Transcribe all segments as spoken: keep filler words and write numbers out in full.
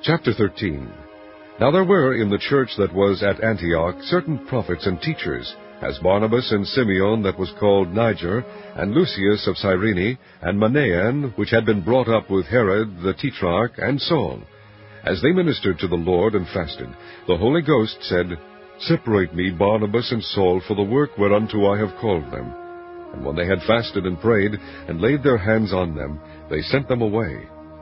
Chapter thirteen. Now there were in the church that was at Antioch certain prophets and teachers, as Barnabas and Simeon that was called Niger, and Lucius of Cyrene, and Manaen, which had been brought up with Herod the Tetrarch, and Saul. As they ministered to the Lord and fasted, the Holy Ghost said, Separate me Barnabas and Saul for the work whereunto I have called them. And when they had fasted and prayed, and laid their hands on them, they sent them away.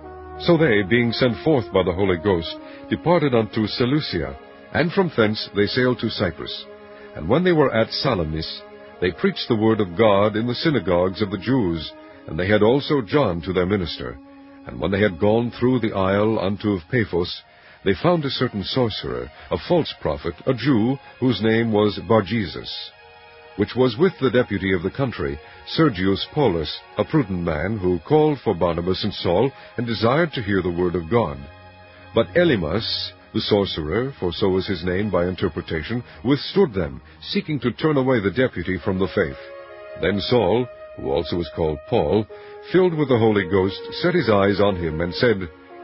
So they, being sent forth by the Holy Ghost, departed unto Seleucia, and from thence they sailed to Cyprus. And when they were at Salamis, they preached the word of God in the synagogues of the Jews, and they had also John to their minister. And when they had gone through the isle unto Paphos, they found a certain sorcerer, a false prophet, a Jew, whose name was Barjesus, which was with the deputy of the country, Sergius Paulus, a prudent man, who called for Barnabas and Saul, and desired to hear the word of God. But Elymas, the sorcerer, for so was his name by interpretation, withstood them, seeking to turn away the deputy from the faith. Then Saul, who also was called Paul, filled with the Holy Ghost, set his eyes on him, and said,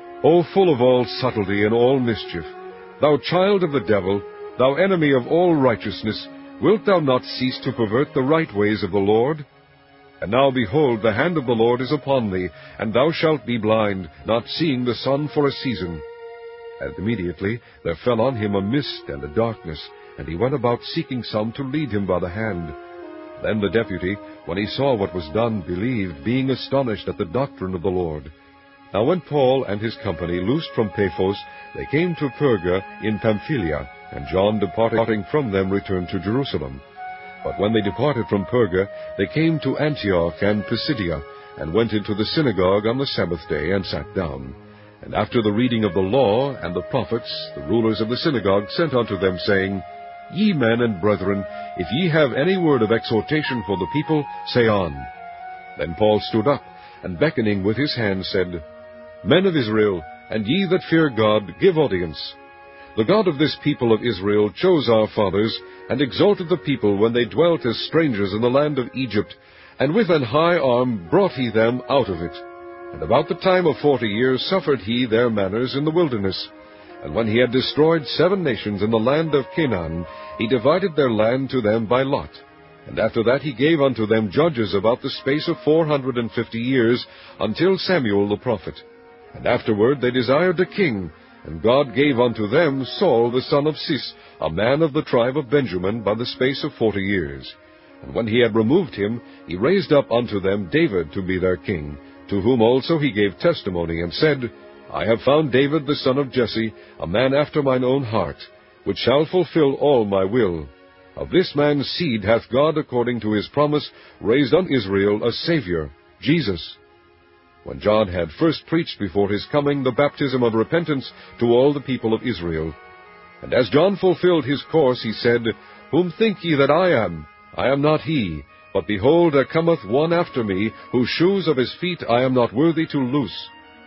O full of all subtlety and all mischief, thou child of the devil, thou enemy of all righteousness, wilt thou not cease to pervert the right ways of the Lord? And now, behold, the hand of the Lord is upon thee, and thou shalt be blind, not seeing the sun for a season. And immediately there fell on him a mist and a darkness, and he went about seeking some to lead him by the hand. Then the deputy, when he saw what was done, believed, being astonished at the doctrine of the Lord. Now when Paul and his company loosed from Paphos, they came to Perga in Pamphylia, and John departing from them returned to Jerusalem. But when they departed from Perga, they came to Antioch and Pisidia, and went into the synagogue on the Sabbath day, and sat down. And after the reading of the law and the prophets, the rulers of the synagogue sent unto them, saying, Ye men and brethren, if ye have any word of exhortation for the people, say on. Then Paul stood up, and beckoning with his hand said, Men of Israel, and ye that fear God, give audience. The God of this people of Israel chose our fathers, and exalted the people when they dwelt as strangers in the land of Egypt, and with an high arm brought he them out of it. And about the time of forty years suffered he their manners in the wilderness. And when he had destroyed seven nations in the land of Canaan, he divided their land to them by lot. And after that he gave unto them judges about the space of four hundred and fifty years, until Samuel the prophet. And afterward they desired a king, and God gave unto them Saul the son of Cis, a man of the tribe of Benjamin, by the space of forty years. And when he had removed him, he raised up unto them David to be their king, to whom also he gave testimony, and said, I have found David the son of Jesse, a man after mine own heart, which shall fulfill all my will. Of this man's seed hath God, according to his promise, raised unto Israel a Saviour, Jesus. When John had first preached before his coming the baptism of repentance to all the people of Israel. And as John fulfilled his course, he said, Whom think ye that I am? I am not he, but behold, there cometh one after me, whose shoes of his feet I am not worthy to loose.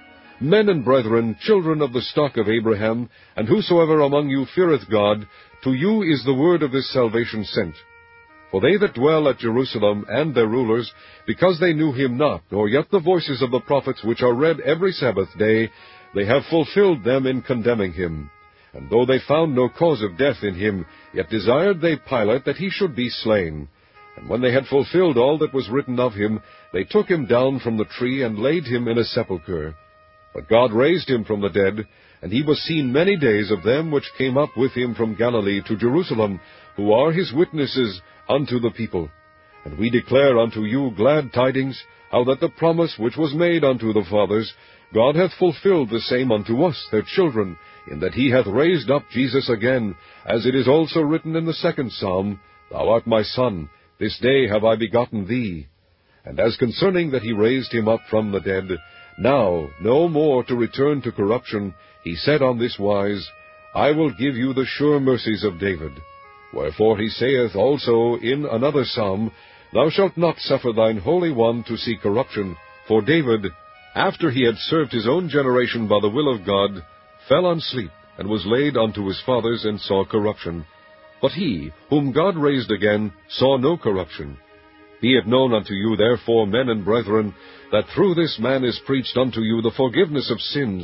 Men and brethren, children of the stock of Abraham, and whosoever among you feareth God, to you is the word of this salvation sent. For they that dwell at Jerusalem, and their rulers, because they knew him not, nor yet the voices of the prophets which are read every Sabbath day, they have fulfilled them in condemning him. And though they found no cause of death in him, yet desired they Pilate that he should be slain. And when they had fulfilled all that was written of him, they took him down from the tree, and laid him in a sepulchre. But God raised him from the dead, and he was seen many days of them which came up with him from Galilee to Jerusalem, who are his witnesses unto the people. And we declare unto you glad tidings, how that the promise which was made unto the fathers, God hath fulfilled the same unto us, their children, in that he hath raised up Jesus again, as it is also written in the second psalm, Thou art my Son, this day have I begotten thee. And as concerning that he raised him up from the dead, now no more to return to corruption, he said on this wise, I will give you the sure mercies of David. Wherefore he saith also in another psalm, Thou shalt not suffer thine Holy One to see corruption. For David, after he had served his own generation by the will of God, fell on sleep, and was laid unto his fathers, and saw corruption. But he, whom God raised again, saw no corruption. Be it known unto you, therefore, men and brethren, that through this man is preached unto you the forgiveness of sins.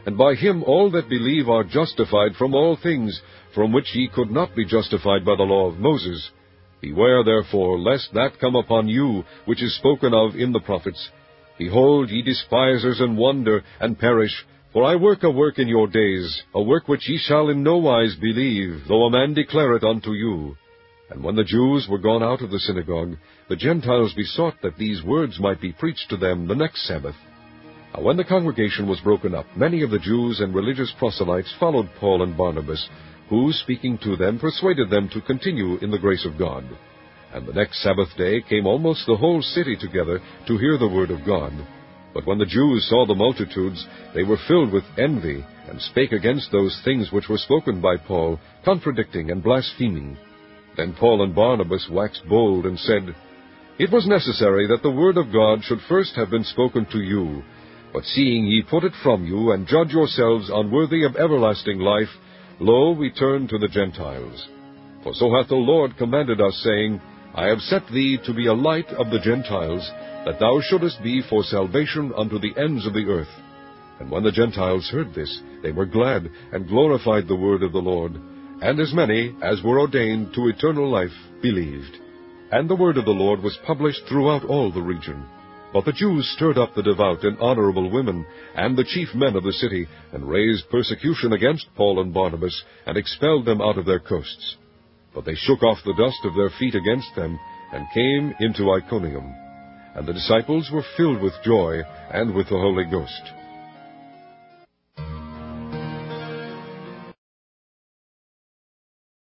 and by him all that believe are justified from all things, from which ye could not be justified by the law of Moses. Beware therefore, lest that come upon you, which is spoken of in the prophets. Behold, ye despisers, and wonder, and perish, for I work a work in your days, a work which ye shall in no wise believe, though a man declare it unto you. And when the Jews were gone out of the synagogue, the Gentiles besought that these words might be preached to them the next Sabbath. Now when the congregation was broken up, many of the Jews and religious proselytes followed Paul and Barnabas, who, speaking to them, persuaded them to continue in the grace of God. And the next Sabbath day came almost the whole city together to hear the word of God. But when the Jews saw the multitudes, they were filled with envy, and spake against those things which were spoken by Paul, contradicting and blaspheming. Then Paul and Barnabas waxed bold, and said, It was necessary that the word of God should first have been spoken to you. But seeing ye put it from you, and judge yourselves unworthy of everlasting life, lo, we turn to the Gentiles. For so hath the Lord commanded us, saying, I have set thee to be a light of the Gentiles, that thou shouldest be for salvation unto the ends of the earth. And when the Gentiles heard this, they were glad, and glorified the word of the Lord. And as many as were ordained to eternal life believed. And the word of the Lord was published throughout all the region. But the Jews stirred up the devout and honorable women, and the chief men of the city, and raised persecution against Paul and Barnabas, and expelled them out of their coasts. But they shook off the dust of their feet against them, and came into Iconium. And the disciples were filled with joy and with the Holy Ghost.